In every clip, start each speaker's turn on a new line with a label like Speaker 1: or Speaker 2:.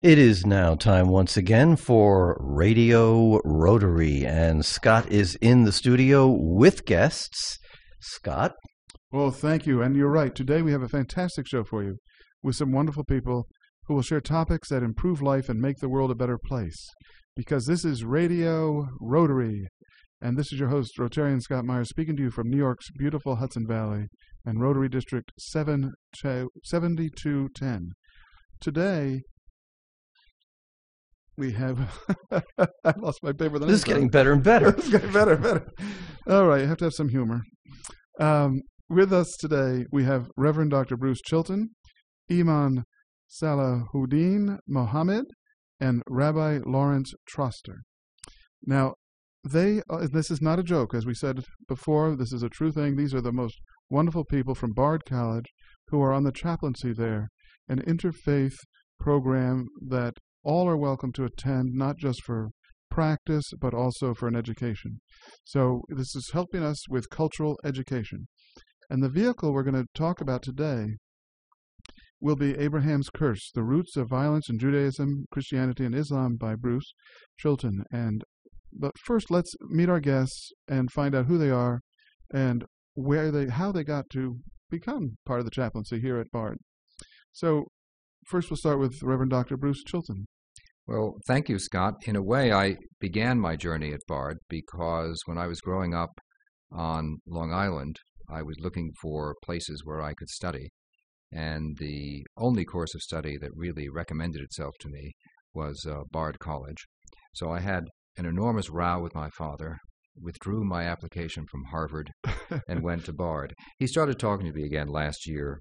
Speaker 1: It is now time once again for Radio Rotary, and Scott is in the studio with guests. Scott?
Speaker 2: Well, thank you, and you're right. Today we have a fantastic show for you with some wonderful people who will share topics that improve life and make the world a better place. Because this is Radio Rotary, and this is your host, Rotarian Scott Myers, speaking to you from New York's beautiful Hudson Valley and Rotary District 7210. Today, we have... I lost my paper.
Speaker 1: This is getting better and better.
Speaker 2: It's getting better and better. All right, you have to have some humor. With us today, we have Reverend Dr. Bruce Chilton, Imam Salahuddin Mohammed, and Rabbi Lawrence Troster. Now, this is not a joke. As we said before, this is a true thing. These are the most wonderful people from Bard College who are on the chaplaincy there, an interfaith program that all are welcome to attend, not just for practice, but also for an education. So this is helping us with cultural education. And the vehicle we're going to talk about today will be Abraham's Curse, The Roots of Violence in Judaism, Christianity, and Islam by Bruce Chilton. But first, let's meet our guests and find out who they are and how they got to become part of the chaplaincy here at Bard. So first we'll start with Reverend Dr. Bruce Chilton.
Speaker 3: Well, thank you, Scott. In a way, I began my journey at Bard because when I was growing up on Long Island, I was looking for places where I could study. And the only course of study that really recommended itself to me was Bard College. So I had an enormous row with my father, withdrew my application from Harvard, and went to Bard. He started talking to me again last year.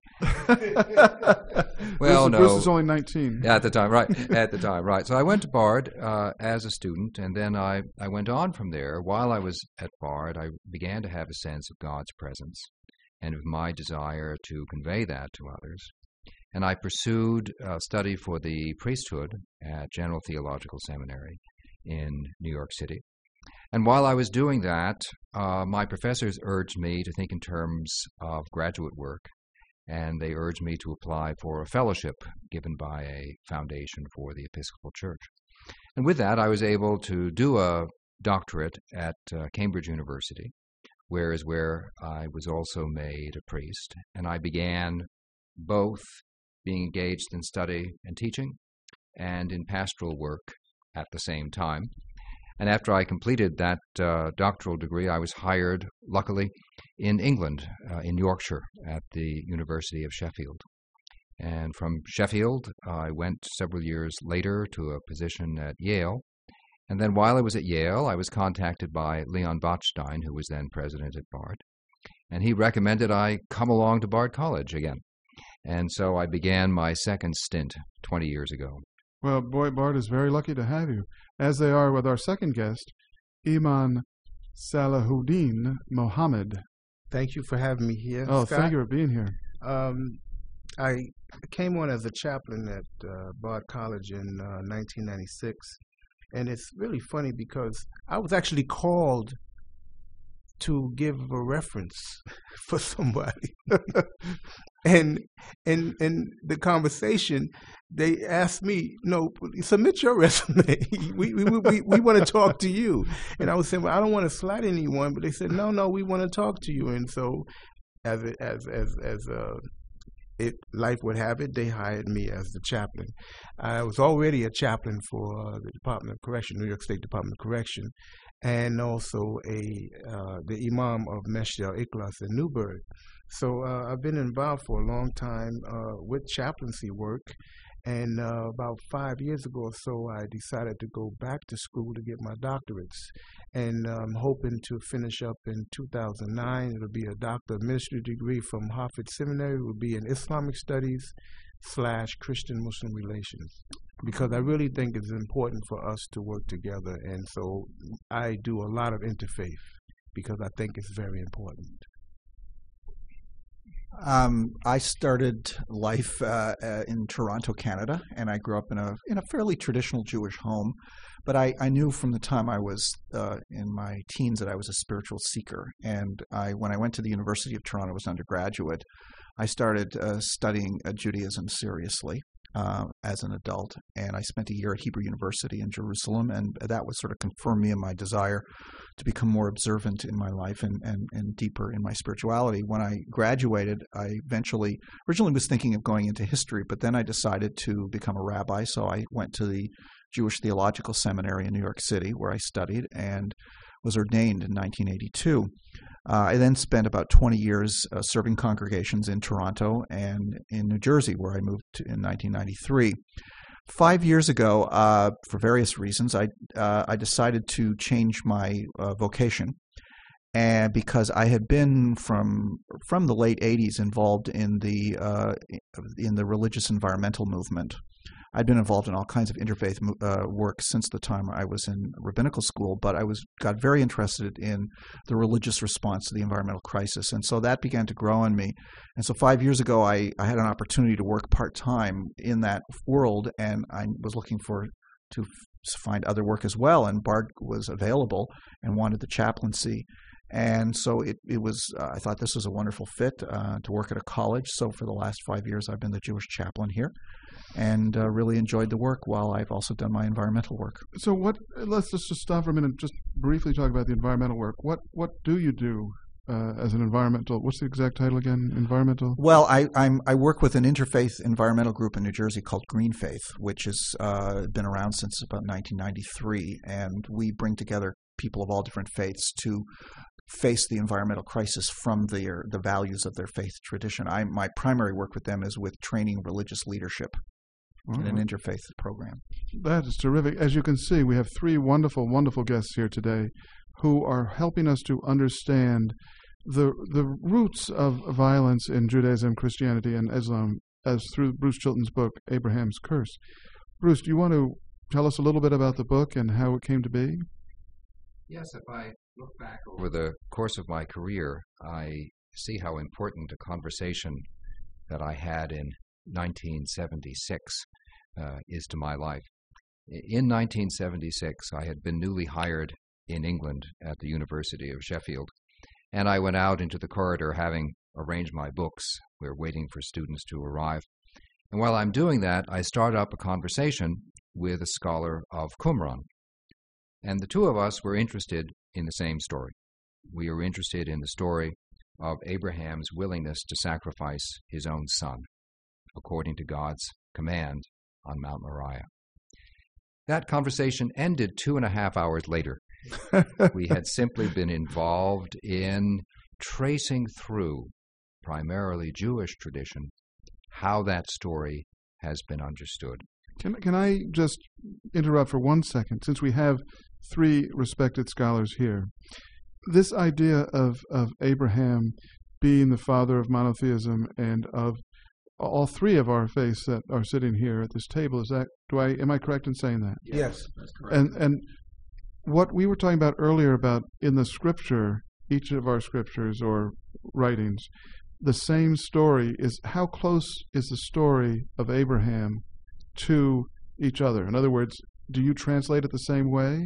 Speaker 3: Well,
Speaker 2: Bruce was only 19.
Speaker 3: At the time, right. At the time, right. So I went to Bard as a student, and then I went on from there. While I was at Bard, I began to have a sense of God's presence and of my desire to convey that to others. And I pursued study for the priesthood at General Theological Seminary in New York City. And while I was doing that, my professors urged me to think in terms of graduate work, and they urged me to apply for a fellowship given by a foundation for the Episcopal Church. And with that, I was able to do a doctorate at Cambridge University, where I was also made a priest. And I began both being engaged in study and teaching and in pastoral work at the same time. And after I completed that doctoral degree, I was hired, luckily, in England, in Yorkshire, at the University of Sheffield. And from Sheffield, I went several years later to a position at Yale. And then while I was at Yale, I was contacted by Leon Botstein, who was then president at Bard. And he recommended I come along to Bard College again. And so I began my second stint 20 years ago.
Speaker 2: Well, boy, Bard is very lucky to have you, as they are with our second guest, Imam Salahuddin Mohammed.
Speaker 4: Thank you for having me here,
Speaker 2: Oh,
Speaker 4: Scott.
Speaker 2: thank you for being here.
Speaker 4: I came on as a chaplain at Bard College in 1996, and it's really funny because I was actually called to give a reference for somebody. And in the conversation, they asked me, submit your resume. we want to talk to you. And I was saying, well, I don't want to slight anyone, but they said, no, we want to talk to you. And so, life would have it, they hired me as the chaplain. I was already a chaplain for the Department of Correction, New York State Department of Correction, and also the Imam of Meshdel Ikhlas in Newburgh. So I've been involved for a long time with chaplaincy work, and about 5 years ago or so, I decided to go back to school to get my doctorates, and I'm hoping to finish up in 2009. It'll be a Doctor of Ministry degree from Harvard Seminary. It will be in Islamic Studies / Christian-Muslim Relations, because I really think it's important for us to work together, and so I do a lot of interfaith because I think it's very important.
Speaker 5: I started life in Toronto, Canada, and I grew up in a fairly traditional Jewish home. But I knew from the time I was in my teens that I was a spiritual seeker. And when I went to the University of Toronto as an undergraduate, I started studying Judaism seriously. as an adult, and I spent a year at Hebrew University in Jerusalem, and that was sort of confirmed me in my desire to become more observant in my life and deeper in my spirituality. When I graduated, I originally was thinking of going into history, but then I decided to become a rabbi, so I went to the Jewish Theological Seminary in New York City, where I studied and was ordained in 1982. I then spent about 20 years serving congregations in Toronto and in New Jersey, where I moved to in 1993. 5 years ago, for various reasons, I decided to change my vocation, and because I had been from the late 80s involved in the religious environmental movement. I'd been involved in all kinds of interfaith work since the time I was in rabbinical school, but I got very interested in the religious response to the environmental crisis, and so that began to grow on me. And so 5 years ago, I had an opportunity to work part-time in that world, and I was looking to find other work as well, and Bard was available and wanted the chaplaincy. And so it was, I thought this was a wonderful fit to work at a college. So for the last 5 years, I've been the Jewish chaplain here, and really enjoyed the work while I've also done my environmental work.
Speaker 2: So let's just stop for a minute, just briefly talk about the environmental work. What do you do as an environmental, what's the exact title again, environmental?
Speaker 5: Well, I work with an interfaith environmental group in New Jersey called Green Faith, which has been around since about 1993, and we bring together people of all different faiths to face the environmental crisis from the values of their faith tradition. My primary work with them is with training religious leadership in an interfaith program.
Speaker 2: That is terrific. As you can see, we have three wonderful, wonderful guests here today who are helping us to understand the roots of violence in Judaism, Christianity, and Islam as through Bruce Chilton's book, Abraham's Curse. Bruce, do you want to tell us a little bit about the book and how it came to be?
Speaker 3: Yes, if I look back over the course of my career, I see how important a conversation that I had in 1976 is to my life. In 1976, I had been newly hired in England at the University of Sheffield, and I went out into the corridor having arranged my books. We were waiting for students to arrive. And while I'm doing that, I start up a conversation with a scholar of Qumran. And the two of us were interested in the same story. We were interested in the story of Abraham's willingness to sacrifice his own son, according to God's command on Mount Moriah. That conversation ended 2.5 hours later. We had simply been involved in tracing through, primarily Jewish tradition, how that story has been understood.
Speaker 2: Can I just interrupt for 1 second, since we have three respected scholars here? This idea of Abraham being the father of monotheism and of all three of our faiths that are sitting here at this table, am I correct in saying that?
Speaker 4: Yes.
Speaker 3: That's correct.
Speaker 2: And what we were talking about earlier about in the scripture, each of our scriptures or writings, the same story is, how close is the story of Abraham to each other? In other words, do you translate it the same way?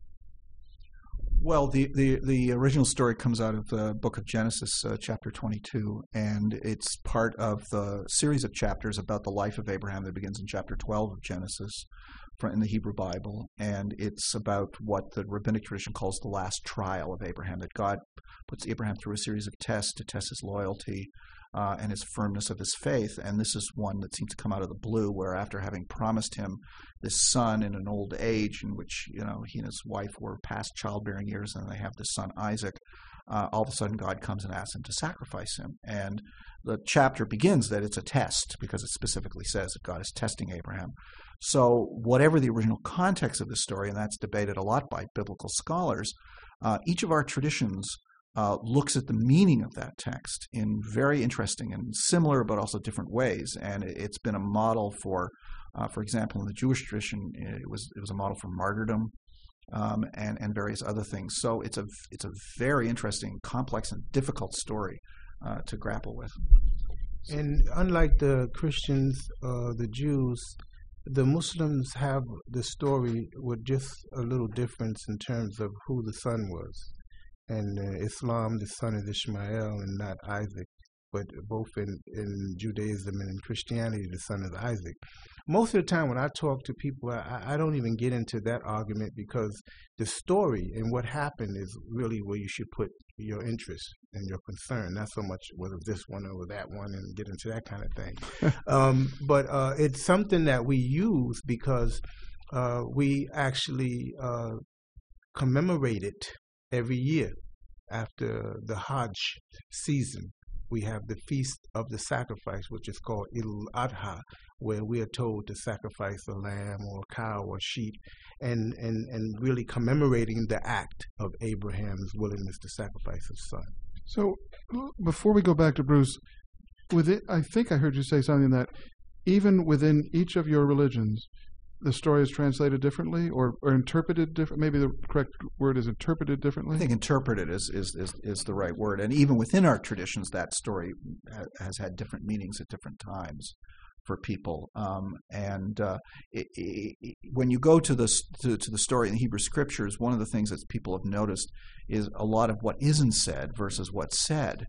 Speaker 5: Well, the original story comes out of the book of Genesis, chapter 22, and it's part of the series of chapters about the life of Abraham that begins in chapter 12 of Genesis in the Hebrew Bible, and it's about what the rabbinic tradition calls the last trial of Abraham, that God puts Abraham through a series of tests to test his loyalty and his firmness of his faith. And this is one that seems to come out of the blue, where after having promised him this son in an old age in which he and his wife were past childbearing years, and they have this son Isaac, all of a sudden God comes and asks him to sacrifice him. And the chapter begins that it's a test, because it specifically says that God is testing Abraham. So whatever the original context of this story, and that's debated a lot by biblical scholars, each of our traditions looks at the meaning of that text in very interesting and similar but also different ways. And it's been a model for example, in the Jewish tradition, it was a model for martyrdom and various other things. So it's a very interesting, complex, and difficult story to grapple with.
Speaker 4: And unlike the Christians, the Jews, the Muslims have the story with just a little difference in terms of who the son was. And Islam, the son is Ishmael and not Isaac. but both in Judaism and in Christianity, the son is Isaac. Most of the time when I talk to people, I don't even get into that argument, because the story and what happened is really where you should put your interest and your concern, not so much whether this one or that one, and get into that kind of thing. But it's something that we use because we actually commemorate it every year after the Hajj season. We have the Feast of the Sacrifice, which is called Eid al-Adha, where we are told to sacrifice a lamb or a cow or sheep, and really commemorating the act of Abraham's willingness to sacrifice his son.
Speaker 2: So before we go back to Bruce, I think I heard you say something that even within each of your religions, the story is translated differently or interpreted different. Maybe the correct word is interpreted differently.
Speaker 5: I think interpreted is the right word. And even within our traditions, that story has had different meanings at different times for people. When you go to the story in the Hebrew Scriptures, one of the things that people have noticed is a lot of what isn't said versus what's said.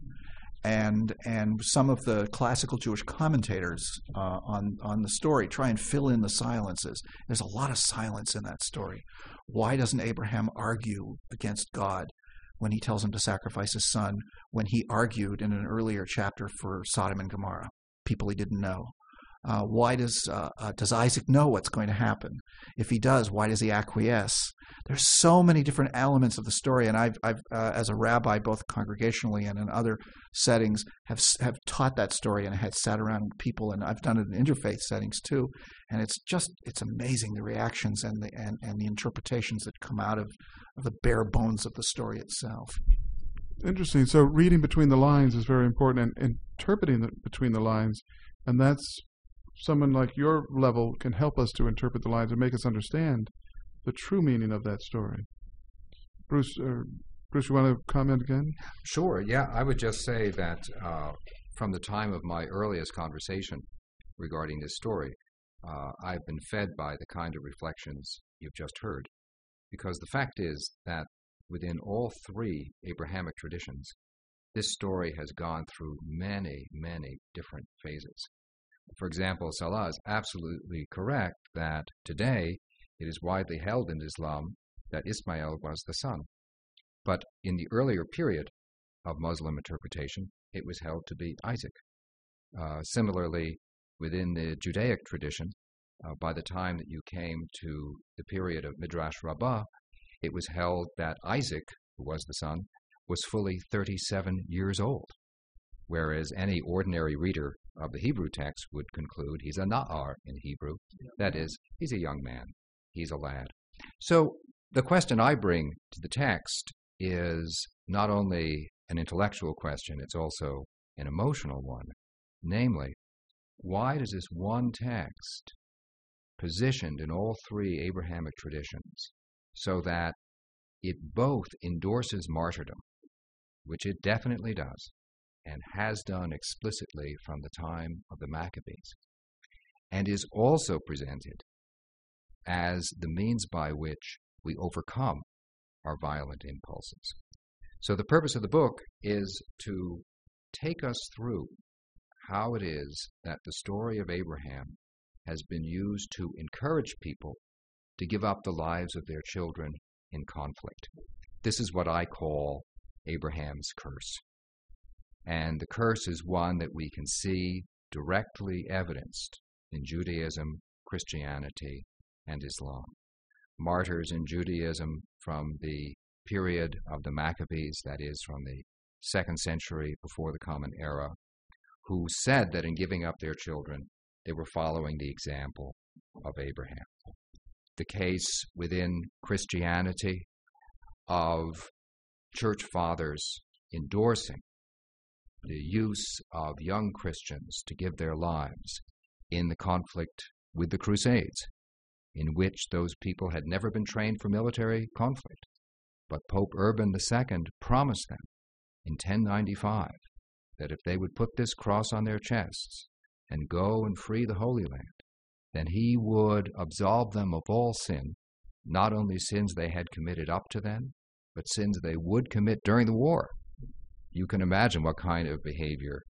Speaker 5: And some of the classical Jewish commentators on the story try and fill in the silences. There's a lot of silence in that story. Why doesn't Abraham argue against God when he tells him to sacrifice his son, when he argued in an earlier chapter for Sodom and Gomorrah, people he didn't know? Why does Isaac know what's going to happen? If he does, why does he acquiesce? There's so many different elements of the story, and I've as a rabbi, both congregationally and in other settings, have taught that story and had sat around people, and I've done it in interfaith settings too. And it's amazing the reactions and the interpretations that come out of the bare bones of the story itself.
Speaker 2: Interesting. So reading between the lines is very important, and interpreting between the lines, and that's someone like your level can help us to interpret the lines and make us understand the true meaning of that story. Bruce, you want to comment again?
Speaker 3: Sure, yeah. I would just say that from the time of my earliest conversation regarding this story, I've been fed by the kind of reflections you've just heard. Because the fact is that within all three Abrahamic traditions, this story has gone through many, many different phases. For example, Salah is absolutely correct that today it is widely held in Islam that Ismail was the son. But in the earlier period of Muslim interpretation, it was held to be Isaac. Similarly, within the Judaic tradition, by the time that you came to the period of Midrash Rabbah, it was held that Isaac, who was the son, was fully 37 years old, whereas any ordinary reader of the Hebrew text would conclude he's a Na'ar in Hebrew. That is, he's a young man. He's a lad. So the question I bring to the text is not only an intellectual question, it's also an emotional one. Namely, why does this one text, positioned in all three Abrahamic traditions, so that it both endorses martyrdom, which it definitely does, and has done explicitly from the time of the Maccabees, and is also presented as the means by which we overcome our violent impulses. So the purpose of the book is to take us through how it is that the story of Abraham has been used to encourage people to give up the lives of their children in conflict. This is what I call Abraham's curse. And the curse is one that we can see directly evidenced in Judaism, Christianity, and Islam. Martyrs in Judaism from the period of the Maccabees, that is, from the 2nd century before the Common Era, who said that in giving up their children, they were following the example of Abraham. The case within Christianity of church fathers endorsing the use of young Christians to give their lives in the conflict with the Crusades, in which those people had never been trained for military conflict. But Pope Urban II promised them in 1095 that if they would put this cross on their chests and go and free the Holy Land, then he would absolve them of all sin, not only sins they had committed up to then, but sins they would commit during the war. You can imagine what kind of behavior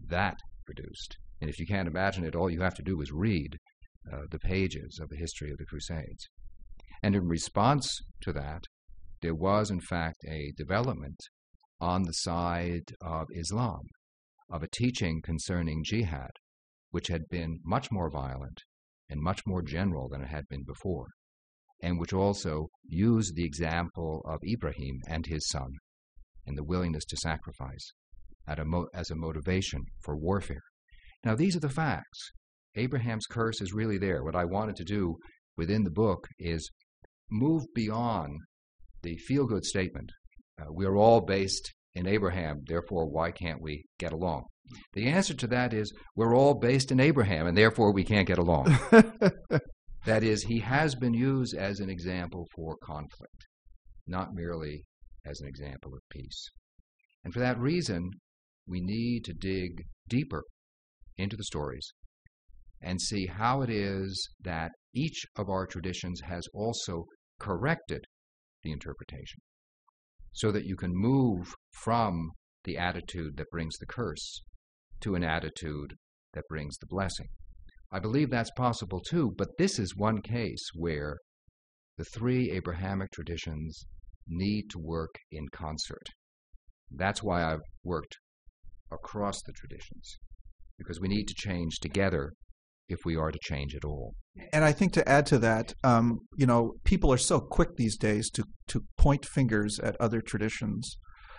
Speaker 3: that produced. And if you can't imagine it, all you have to do is read the pages of the history of the Crusades. And in response to that, there was, in fact, a development on the side of Islam, of a teaching concerning jihad, which had been much more violent and much more general than it had been before, and which also used the example of Ibrahim and his son and the willingness to sacrifice as a motivation for warfare. Now, these are the facts. Abraham's curse is really there. What I wanted to do within the book is move beyond the feel-good statement. We are all based in Abraham, therefore why can't we get along? The answer to that is we're all based in Abraham, and therefore we can't get along. That is, he has been used as an example for conflict, not merely as an example of peace. And for that reason, we need to dig deeper into the stories and see how it is that each of our traditions has also corrected the interpretation, so that you can move from the attitude that brings the curse to an attitude that brings the blessing. I believe that's possible too, but this is one case where the three Abrahamic traditions need to work in concert. That's why I've worked across the traditions, because we need to change together if we are to change at all.
Speaker 5: And I think to add to that, people are so quick these days to point fingers at other traditions.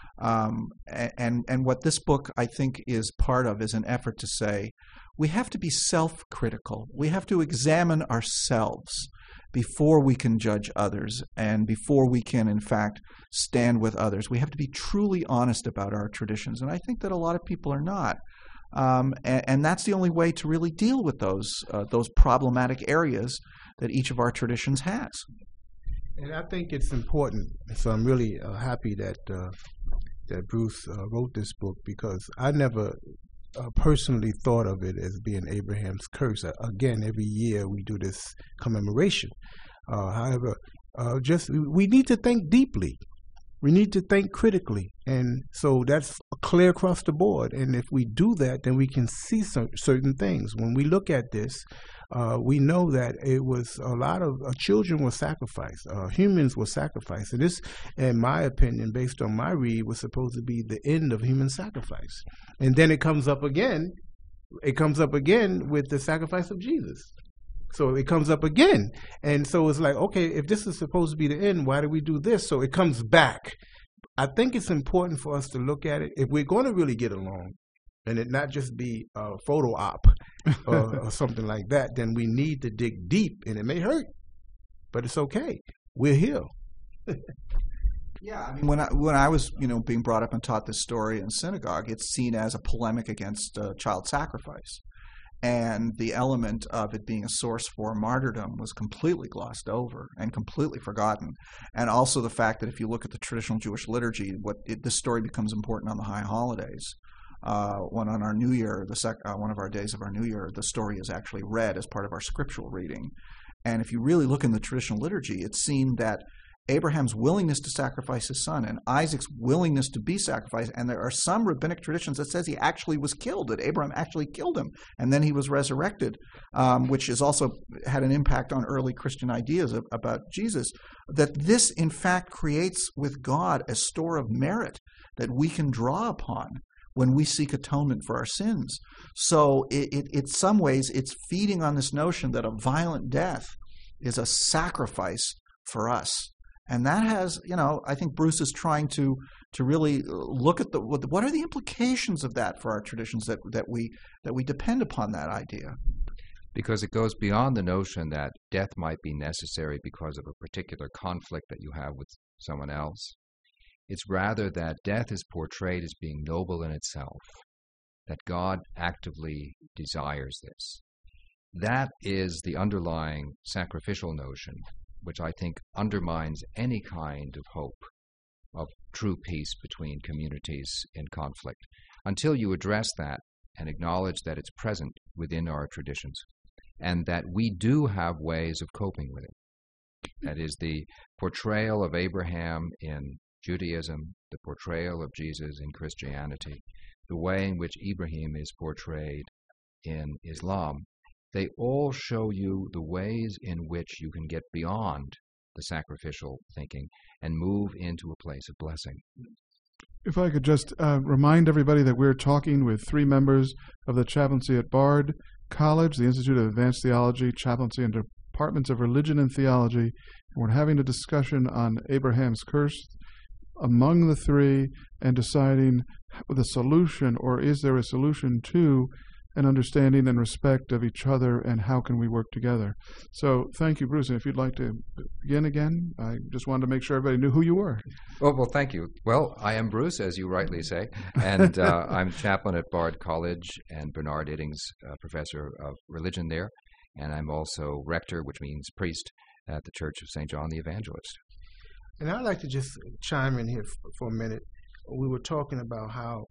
Speaker 5: And what this book, I think, is part of is an effort to say we have to be self-critical. We have to examine ourselves before we can judge others and before we can, in fact, stand with others. We have to be truly honest about our traditions. And I think that a lot of people are not. And that's the only way to really deal with those problematic areas that each of our traditions has.
Speaker 4: And I think it's important. So I'm really happy that Bruce wrote this book, because I never personally thought of it as being Abraham's curse. Again, every year we do this commemoration. However, we need to think deeply. We need to think critically, and so that's clear across the board. And if we do that, then we can see certain things. When we look at this, we know that it was a lot of children were sacrificed, humans were sacrificed. And this, in my opinion, based on my read, was supposed to be the end of human sacrifice. And then it comes up again. It comes up again with the sacrifice of Jesus. So it comes up again. And so it's like, okay, if this is supposed to be the end, why do we do this? So it comes back. I think it's important for us to look at it. If we're going to really get along, and it not just be a photo op or something like that, then we need to dig deep. And it may hurt, but it's okay. We're here.
Speaker 5: Yeah, I mean, when I was being brought up and taught this story in synagogue, it's seen as a polemic against child sacrifice. And the element of it being a source for martyrdom was completely glossed over and completely forgotten. And also the fact that if you look at the traditional Jewish liturgy, this story becomes important on the high holidays. When on our New Year, one of our days of our New Year, the story is actually read as part of our scriptural reading. And if you really look in the traditional liturgy, it's seen that Abraham's willingness to sacrifice his son and Isaac's willingness to be sacrificed, and there are some rabbinic traditions that says he actually was killed, that Abraham actually killed him, and then he was resurrected, which has also had an impact on early Christian ideas about Jesus, that this in fact creates with God a store of merit that we can draw upon when we seek atonement for our sins. So in some ways, it's feeding on this notion that a violent death is a sacrifice for us. And that has, I think Bruce is trying to really look at what are the implications of that for our traditions that we depend upon that idea.
Speaker 3: Because it goes beyond the notion that death might be necessary because of a particular conflict that you have with someone else. It's rather that death is portrayed as being noble in itself, that God actively desires this. That is the underlying sacrificial notion, which I think undermines any kind of hope of true peace between communities in conflict, until you address that and acknowledge that it's present within our traditions, and that we do have ways of coping with it. That is, the portrayal of Abraham in Judaism, the portrayal of Jesus in Christianity, the way in which Ibrahim is portrayed in Islam, they all show you the ways in which you can get beyond the sacrificial thinking and move into a place of blessing.
Speaker 2: If I could just remind everybody that we're talking with three members of the chaplaincy at Bard College, the Institute of Advanced Theology, Chaplaincy, and Departments of Religion and Theology. And we're having a discussion on Abraham's curse among the three and deciding the solution, or is there a solution to an understanding and respect of each other, and how can we work together? So thank you, Bruce. And if you'd like to begin again, I just wanted to make sure everybody knew who you were.
Speaker 3: Oh, well, thank you. Well, I am Bruce, as you rightly say, and I'm chaplain at Bard College and Bernard Iddings, professor of religion there, and I'm also rector, which means priest, at the Church of St. John the Evangelist.
Speaker 4: And I'd like to just chime in here for a minute. We were talking about how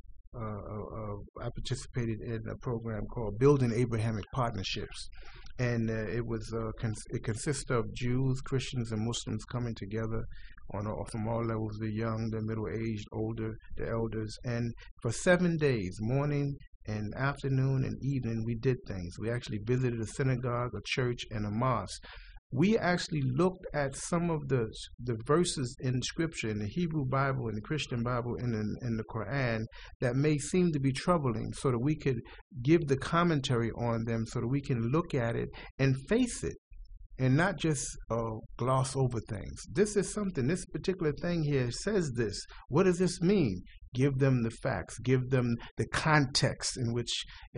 Speaker 4: I participated in a program called Building Abrahamic Partnerships, and it consists of Jews, Christians, and Muslims coming together from all levels: the young, the middle-aged, older, the elders. And for 7 days, morning and afternoon and evening, we did things. We actually visited a synagogue, a church, and a mosque. We actually looked at some of the verses in Scripture, in the Hebrew Bible, in the Christian Bible, in the Quran, that may seem to be troubling, so that we could give the commentary on them, so that we can look at it and face it, and not just gloss over things. This is something, this particular thing here says this. What does this mean? Give them the facts, give them the context in which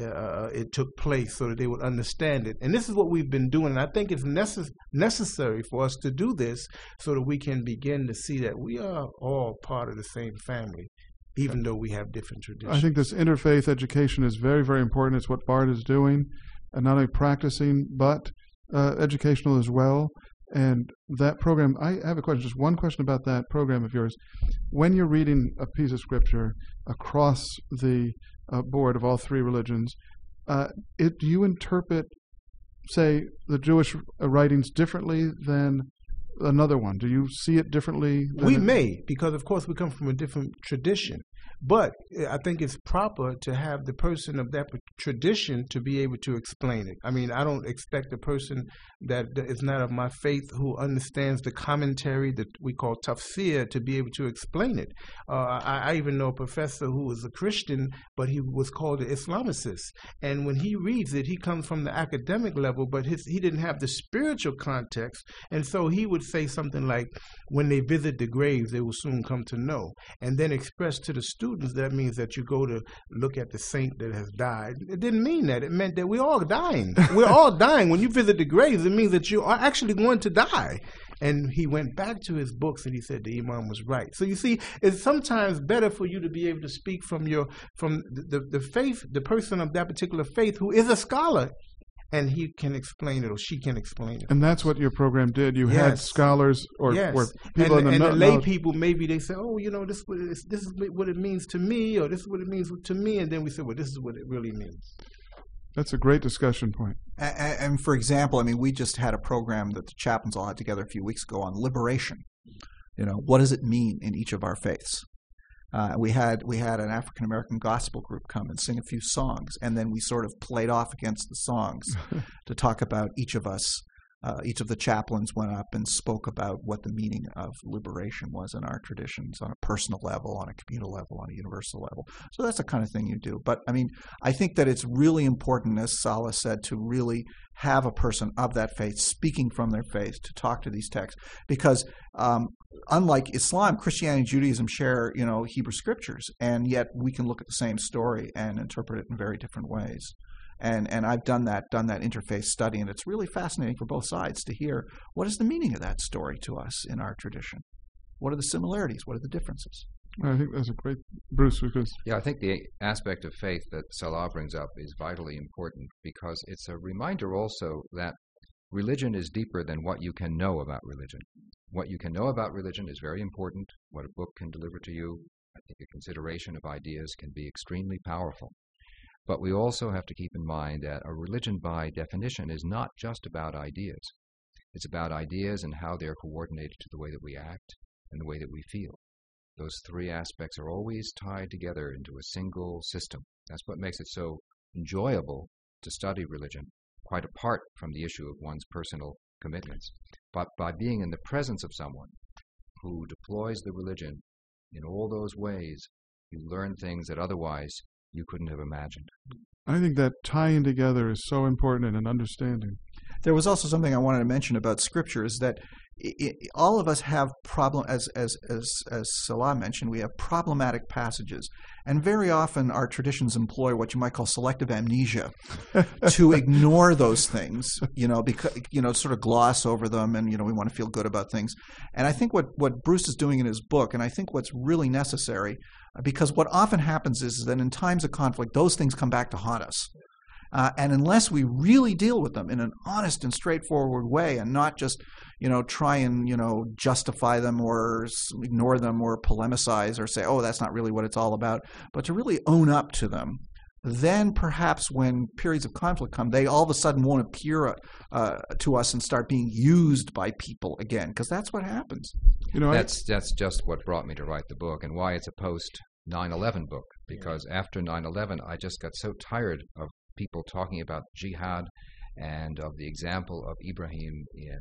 Speaker 4: it took place, so that they would understand it. And this is what we've been doing, and I think it's necessary for us to do this, so that we can begin to see that we are all part of the same family, even though we have different traditions.
Speaker 2: I think this interfaith education is very, very important. It's what Bard is doing, and not only practicing, but educational as well. And that program, I have a question, just one question about that program of yours. When you're reading a piece of Scripture across the board of all three religions, do you interpret, say, the Jewish writings differently than another one? Do you see it differently?
Speaker 4: We may, because of course we come from a different tradition. But I think it's proper to have the person of that tradition to be able to explain it. I mean, I don't expect a person that is not of my faith, who understands the commentary that we call tafsir, to be able to explain it. I even know a professor who was a Christian, but he was called an Islamicist. And when he reads it, he comes from the academic level, but he didn't have the spiritual context. And so he would say something like, when they visit the graves, they will soon come to know. And then express to the students, that means that you go to look at the saint that has died. It didn't mean that. It meant that we're all dying. We're all dying. When you visit the graves, it means that you are actually going to die. And he went back to his books and he said the Imam was right. So you see, it's sometimes better for you to be able to speak from the faith, the person of that particular faith who is a scholar, and he can explain it, or she can explain it.
Speaker 2: And that's what your program did. You
Speaker 4: Yes.
Speaker 2: had scholars or people
Speaker 4: and the lay people, maybe they say, oh, this is what it means to me, or this is what it means to me, and then we say, well, this is what it really means.
Speaker 2: That's a great discussion point.
Speaker 5: And for example, I mean, we just had a program that the chaplains all had together a few weeks ago on liberation. What does it mean in each of our faiths? We had an African American gospel group come and sing a few songs, and then we sort of played off against the songs to talk about each of us. Each of the chaplains went up and spoke about what the meaning of liberation was in our traditions, on a personal level, on a communal level, on a universal level. So that's the kind of thing you do. But I mean, I think that it's really important, as Salah said, to really have a person of that faith speaking from their faith to talk to these texts, because unlike Islam, Christianity and Judaism share, Hebrew scriptures, and yet we can look at the same story and interpret it in very different ways. And I've done that interfaith study, and it's really fascinating for both sides to hear what is the meaning of that story to us in our tradition. What are the similarities? What are the differences?
Speaker 2: I think that's a great, Bruce, because...
Speaker 3: Yeah, I think the aspect of faith that Salah brings up is vitally important, because it's a reminder also that religion is deeper than what you can know about religion. What you can know about religion is very important. What a book can deliver to you, I think a consideration of ideas can be extremely powerful. But we also have to keep in mind that a religion, by definition, is not just about ideas. It's about ideas and how they're coordinated to the way that we act and the way that we feel. Those three aspects are always tied together into a single system. That's what makes it so enjoyable to study religion, quite apart from the issue of one's personal commitments. But by being in the presence of someone who deploys the religion in all those ways, you learn things that otherwise you couldn't have imagined.
Speaker 2: I think that tying together is so important in an understanding.
Speaker 5: There was also something I wanted to mention about Scripture is that all of us have as Salah mentioned, we have problematic passages, and very often our traditions employ what you might call selective amnesia to ignore those things, because sort of gloss over them, and we want to feel good about things. And I think what Bruce is doing in his book, and I think what's really necessary, because what often happens is that in times of conflict, those things come back to haunt us. And unless we really deal with them in an honest and straightforward way, and not just, try and, justify them or ignore them or polemicize or say, oh, that's not really what it's all about, but to really own up to them, then perhaps when periods of conflict come, they all of a sudden won't appear to us and start being used by people again, because that's what happens.
Speaker 3: That's just what brought me to write the book, and why it's a post 9/11 book, because after 9/11, I just got so tired of people talking about jihad and of the example of Ibrahim in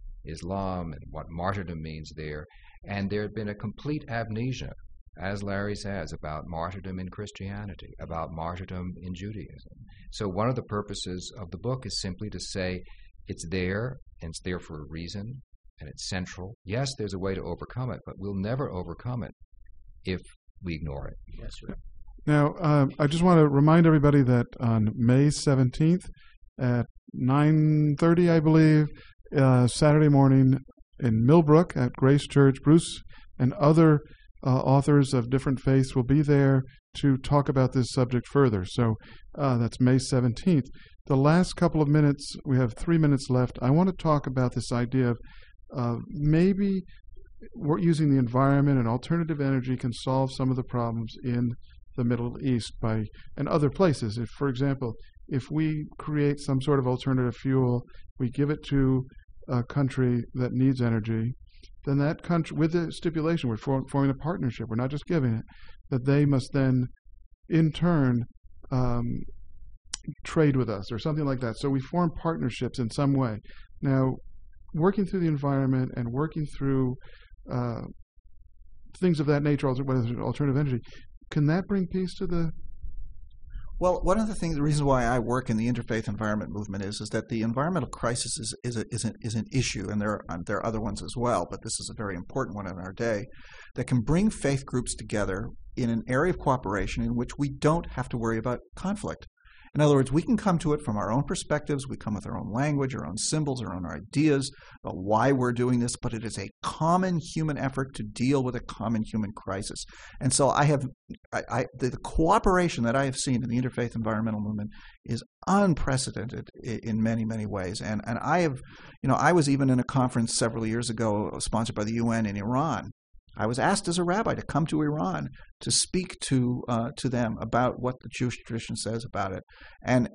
Speaker 3: Islam and what martyrdom means there. And there had been a complete amnesia, as Larry says, about martyrdom in Christianity, about martyrdom in Judaism. So one of the purposes of the book is simply to say it's there, and it's there for a reason, and it's central. Yes, there's a way to overcome it, but we'll never overcome it if we ignore it.
Speaker 4: Yes, right.
Speaker 2: Now, I just want to remind everybody that on May 17th at 9:30, I believe, Saturday morning in Millbrook at Grace Church, Bruce and other authors of different faiths will be there to talk about this subject further. So that's May 17th. The last couple of minutes, we have 3 minutes left. I want to talk about this idea of maybe we're using the environment and alternative energy can solve some of the problems in the Middle East and other places. If, for example, if we create some sort of alternative fuel, we give it to a country that needs energy, then that country, with the stipulation, we're forming a partnership, we're not just giving it, that they must then, in turn, trade with us or something like that. So we form partnerships in some way. Now, working through the environment and working through things of that nature, whether it's alternative energy, can that bring peace to the...
Speaker 5: Well, one of the reasons why I work in the interfaith environment movement is that the environmental crisis is an issue, and there are other ones as well, but this is a very important one in our day, that can bring faith groups together in an area of cooperation in which we don't have to worry about conflict. In other words, we can come to it from our own perspectives. We come with our own language, our own symbols, our own ideas about why we're doing this, but it is a common human effort to deal with a common human crisis. And so the cooperation that I have seen in the interfaith environmental movement is unprecedented in many, many ways. And I was even in a conference several years ago sponsored by the UN in Iran. I was asked as a rabbi to come to Iran to speak to them about what the Jewish tradition says about it, and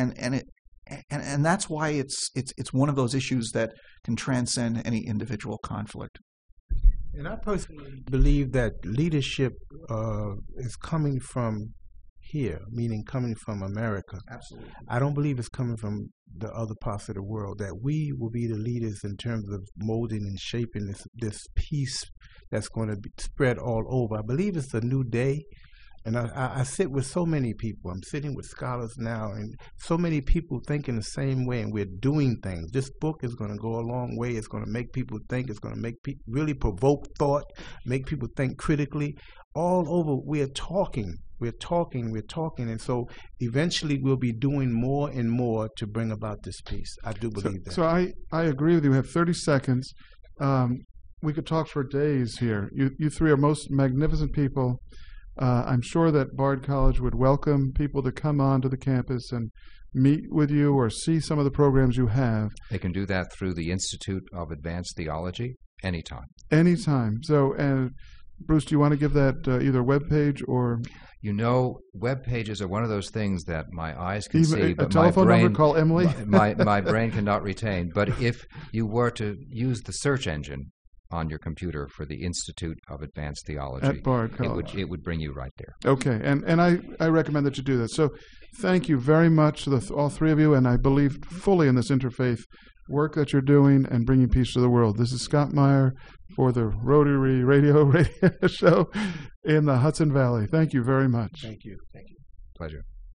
Speaker 5: that's why it's one of those issues that can transcend any individual conflict.
Speaker 4: And I personally believe that leadership is coming from here, meaning coming from America.
Speaker 5: Absolutely.
Speaker 4: I don't believe it's coming from the other parts of the world, that we will be the leaders in terms of molding and shaping this peace that's going to be spread all over. I believe it's a new day, and I sit with so many people. I'm sitting with scholars now, and so many people thinking the same way, and we're doing things. This book is going to go a long way. It's going to make people think. It's going to make people really provoke thought, make people think critically. All over, we're talking, and so eventually we'll be doing more and more to bring about this peace. I do believe that.
Speaker 2: So I agree with you. We have 30 seconds. We could talk for days here. You three are most magnificent people. I'm sure that Bard College would welcome people to come onto the campus and meet with you or see some of the programs you have.
Speaker 3: They can do that through the Institute of Advanced Theology anytime.
Speaker 2: Anytime. So, and Bruce, do you want to give that either web page or...
Speaker 3: Web pages are one of those things that my eyes can see, but
Speaker 2: my brain, number, call Emily.
Speaker 3: my brain cannot retain. But if you were to use the search engine, on your computer for the Institute of Advanced Theology.
Speaker 2: At Bard College.
Speaker 3: It would bring you right there.
Speaker 2: Okay, and I recommend that you do that. So thank you very much to all three of you, and I believe fully in this interfaith work that you're doing and bringing peace to the world. This is Scott Meyer for the Rotary Radio Show in the Hudson Valley. Thank you very much.
Speaker 4: Thank you. Thank you.
Speaker 3: Pleasure.